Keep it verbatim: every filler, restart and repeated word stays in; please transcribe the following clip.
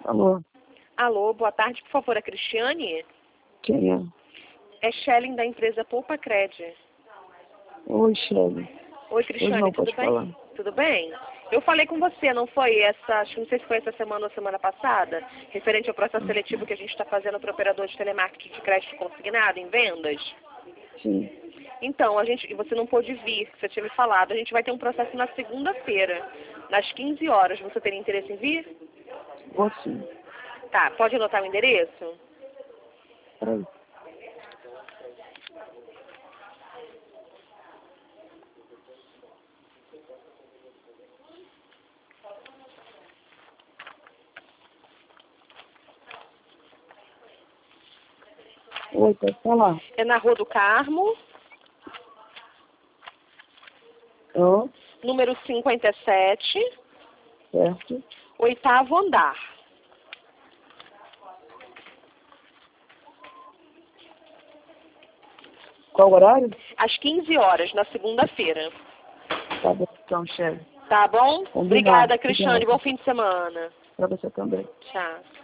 Alô? Alô, boa tarde, por favor, a Cristiane? Quem é? É Shelly da empresa Poupa Cred. Oi, Shelly. Oi, Cristiane, não, tudo pode bem? falar. Tudo bem? Eu falei com você, não foi essa, acho que não sei se foi essa semana ou semana passada, referente ao processo seletivo que a gente está fazendo para o operador de telemarketing de crédito consignado em vendas? Sim. Então, a gente, você não pôde vir, você tinha me falado, a gente vai ter um processo na segunda-feira, nas quinze horas. Você teria interesse em vir? Vou sim. Tá, pode anotar o endereço? Peraí. Oi, pode falar. É na Rua do Carmo, Ó, número cinquenta e sete, certo. oitavo andar. Qual o horário? Às quinze horas, na segunda-feira. Tá bom, então, Shelly. Tá bom? Combinado. Obrigada, Cristiane. Obrigado. Bom fim de semana. Pra você também. Tchau.